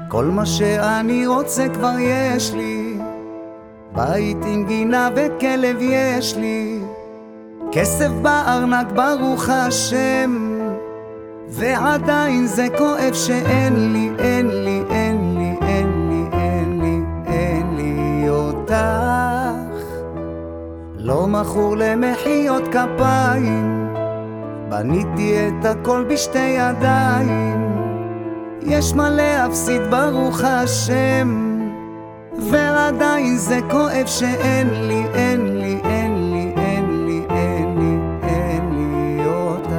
כל מה שאני רוצה כבר יש לי, בית עם גינה וכלב יש לי, כסף בארנק ברוך השם, ועדיין זה כואב שאין לי, אין לי, אין לי, אין לי, אין לי, אין לי אותך. לא מכור למחיות כפיים, בניתי את הכל בשתי ידיים, יש מה להפסיד ברוך השם, ועדיין זה כואב שאין לי, אין לי, אין לי, אין לי, אין לי, אין לי אותך.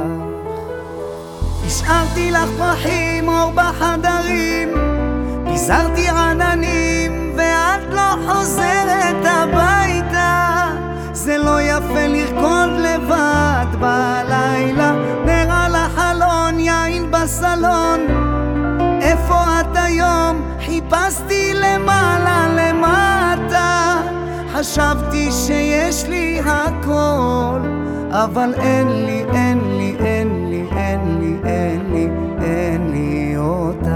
השארתי לך פרחים אור בחדרים, פיזרתי עננים ואת לא חוזרת הביתה, זה לא יפה לרקוד לבד בלילה, נר על החלון, יין בסלון, איפה את היום? חיפשתי למעלה למטה, חשבתי שיש לי הכל, אבל אין לי, אין לי, אין לי, אין לי, אין לי, אין לי אותך.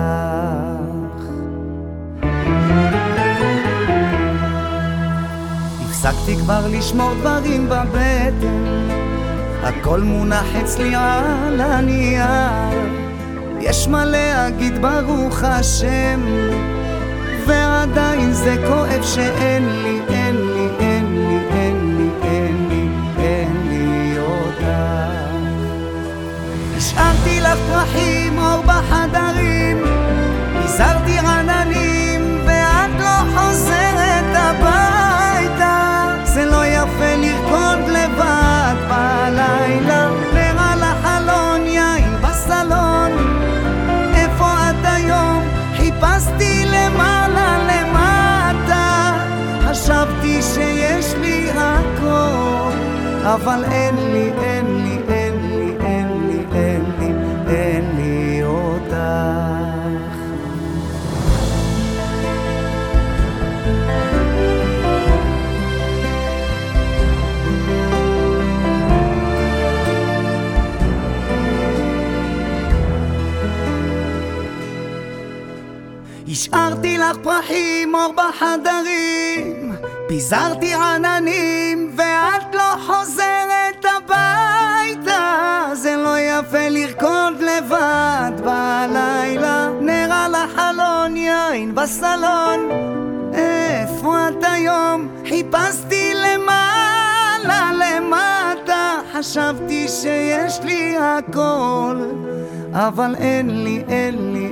הפסקתי כבר לשמור דברים בבטן, הכל מונח אצלי על הנייר, יש מה להגיד ברוך השם, ועדיין זה כואב שאין לי, אין לי, אין לי, אין לי, אין לי, אין לי אותך. השארתי לך פרחים אור בחדרים, פיזרתי עננים ואת לא חוזרת הביתה, זה לא יפה לרקוד לבד בלילה, נר על החלון, יין בסלון, איפה את היום? חיפשתי למעלה למטה, חשבתי שיש לי הכל, אבל אין לי, אין לי, אין לי, אין לי, אין לי, אין לי אותך. השארתי לך פרחים אור בחדרים, פיזרתי עננים ואת לא חוזרת הביתה, זה לא יפה לרקוד לבד בלילה, נר על החלון, יין בסלון, איפה את היום? חיפשתי למעלה למטה, חשבתי שיש לי הכל, אבל אין לי, אין לי,